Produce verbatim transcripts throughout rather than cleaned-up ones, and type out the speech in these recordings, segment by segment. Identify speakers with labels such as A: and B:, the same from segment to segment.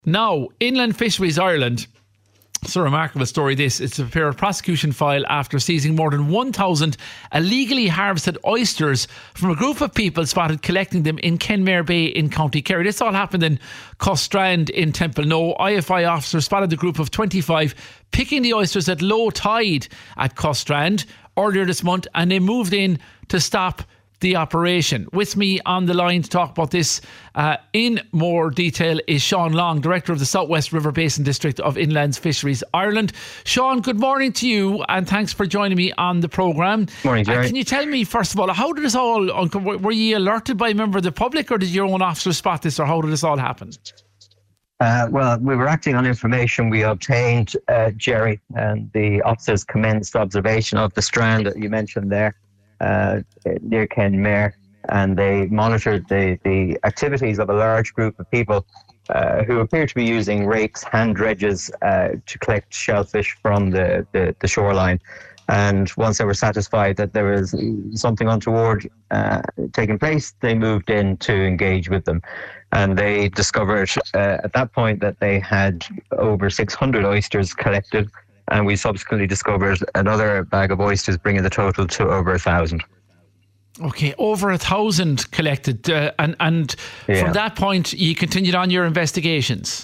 A: Now, Inland Fisheries Ireland, it's a remarkable story this. It's a fair prosecution file after seizing more than one thousand illegally harvested oysters from a group of people spotted collecting them in Kenmare Bay in County Kerry. This all happened in Costrand in Temple No. I F I officers spotted the group of twenty-five picking the oysters at low tide at Costrand earlier this month, and they moved in to stop the operation. With me on the line to talk about this uh, in more detail is Sean Long, Director of the Southwest River Basin District of Inland Fisheries Ireland. Sean, good morning to you and thanks for joining me on the programme.
B: Morning, Jerry.
A: Uh, can you tell me, first of all, how did this all, were you alerted by a member of the public, or did your own officer spot this, or how did this all happen?
B: Uh, well, we were acting on information we obtained, uh, Jerry, and the officers commenced observation of the strand that you mentioned there. Uh, near Kenmare, and they monitored the, the activities of a large group of people uh, who appear to be using rakes, hand dredges uh, to collect shellfish from the, the, the shoreline. And once they were satisfied that there was something untoward uh, taking place, they moved in to engage with them. And they discovered uh, at that point that they had over six hundred oysters collected. And we subsequently discovered another bag of oysters, bringing the total to over a thousand.
A: Okay, over a thousand collected. Uh, and and yeah. From that point, you continued on your investigations?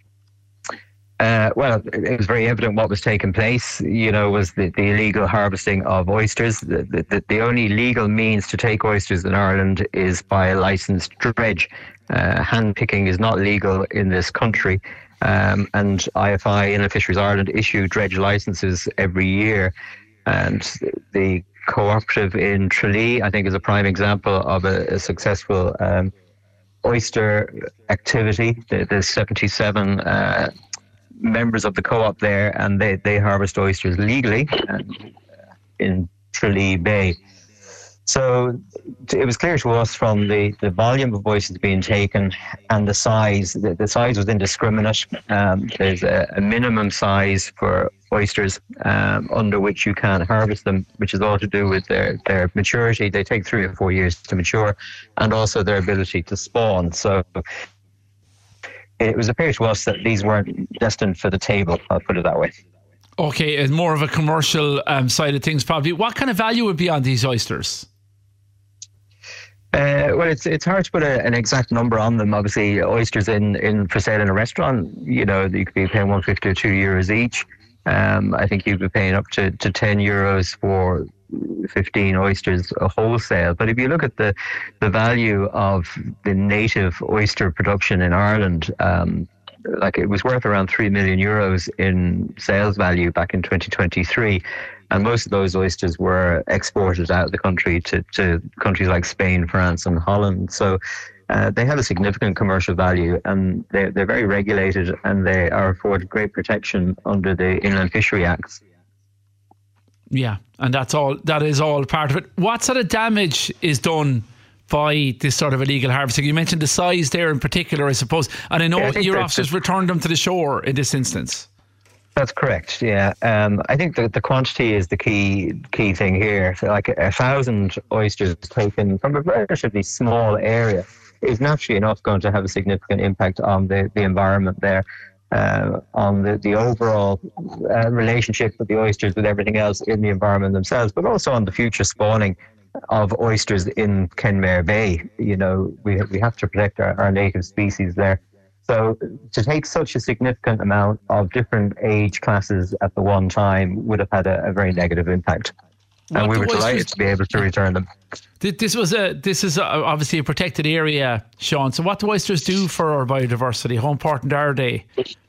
B: Uh, well, it was very evident what was taking place, you know, was the, the illegal harvesting of oysters. The, the, the only legal means to take oysters in Ireland is by a licensed dredge. Uh, hand picking is not legal in this country. Um, and I F I, Inland Fisheries Ireland, issue dredge licences every year. And the cooperative in Tralee, I think, is a prime example of a, a successful um, oyster activity. There's seventy-seven uh, members of the co-op there, and they, they harvest oysters legally and, uh, in Tralee Bay. So it was clear to us from the, the volume of oysters being taken and the size, the, the size was indiscriminate. Um, there's a, a minimum size for oysters um, under which you can harvest them, which is all to do with their, their maturity. They take three or four years to mature, and also their ability to spawn. So it was apparent to us that these weren't destined for the table, I'll put it that way.
A: Okay, and more of a commercial um, side of things probably. What kind of value would be on these oysters?
B: Uh, well, it's it's hard to put a, an exact number on them. Obviously, oysters in, in for sale in a restaurant, you know, you could be paying one fifty or two euros each. Um, I think you'd be paying up to, to ten euros for fifteen oysters a wholesale. But if you look at the the value of the native oyster production in Ireland, um, like it was worth around three million euros in sales value back in twenty twenty-three. And most of those oysters were exported out of the country to, to countries like Spain, France and Holland. So uh, they have a significant commercial value, and they're, they're very regulated, and they are afforded great protection under the Inland Fishery Acts.
A: Yeah, and that's all. That is all part of it. What sort of damage is done by this sort of illegal harvesting? You mentioned the size there in particular, I suppose. And I know yeah, I your officers the, returned them to the shore in this instance.
B: That's correct, yeah. Um, I think the, the quantity is the key key thing here. So like a, a thousand oysters taken from a relatively small area is naturally enough going to have a significant impact on the, the environment there, uh, on the, the overall uh, relationship with the oysters with everything else in the environment themselves, but also on the future spawning of oysters in Kenmare Bay. You know, we, we have to protect our, our native species there. So to take such a significant amount of different age classes at the one time would have had a, a very negative impact. And what we were delighted to be able to return them.
A: This was a this is a, obviously a protected area, Sean. So what do oysters do for our biodiversity? How important are they?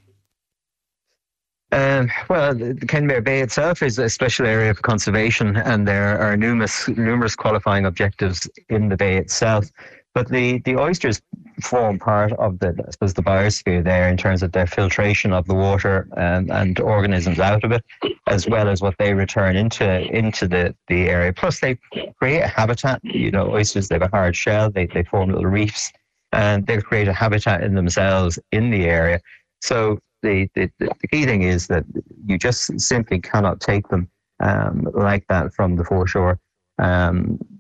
B: Um, well, the Kenmare Bay itself is a special area of conservation, and there are numerous numerous qualifying objectives in the bay itself. But the, the oysters form part of the, I suppose, the biosphere there in terms of their filtration of the water and, and organisms out of it, as well as what they return into into the, the area. Plus, they create a habitat. You know, oysters, they have a hard shell. They they form little reefs, and they create a habitat in themselves in the area. So the, the, the key thing is that you just simply cannot take them um, like that from the foreshore. Um,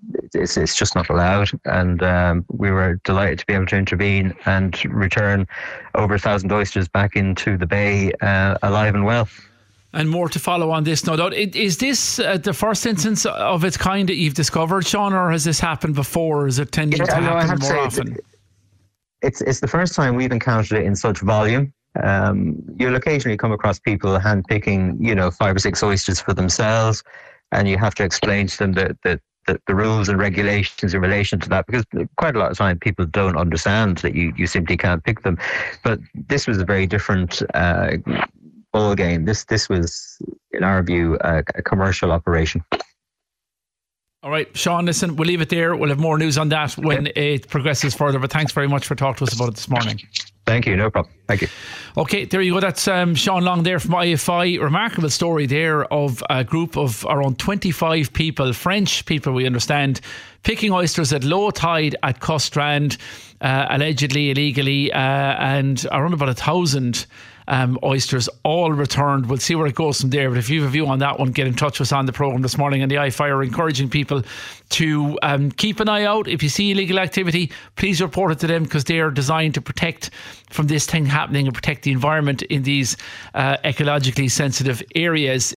B: it's, it's just not allowed. And um, we were delighted to be able to intervene and return over a thousand oysters back into the bay uh, alive and well.
A: And more to follow on this, no doubt. Is this uh, the first instance of its kind that you've discovered, Sean, or has this happened before? Is it tending yeah, to
B: no,
A: happen
B: more
A: say, often?
B: It's it's the first time we've encountered it in such volume. Um, you'll occasionally come across people handpicking, you know, five or six oysters for themselves, and you have to explain to them that that the, the rules and regulations in relation to that, because quite a lot of time people don't understand that you, you simply can't pick them. But this was a very different uh, ball game. This this was, in our view, a, a commercial operation.
A: All right, Sean, listen, we'll leave it there. We'll have more news on that when it progresses further. But thanks very much for talking to us about it this morning.
B: Thank you, no problem. Thank you.
A: Okay, there you go. That's um, Sean Long there from I F I. Remarkable story there of a group of around twenty-five people, French people we understand, picking oysters at low tide at Costrand, uh, allegedly illegally, uh, and around about a thousand Um, oysters all returned. We'll see where it goes from there, but if you have a view on that one, get in touch with us on the programme this morning. And the I F I are encouraging people to um, keep an eye out. If you see illegal activity, please report it to them, because they are designed to protect from this thing happening and protect the environment in these uh, ecologically sensitive areas.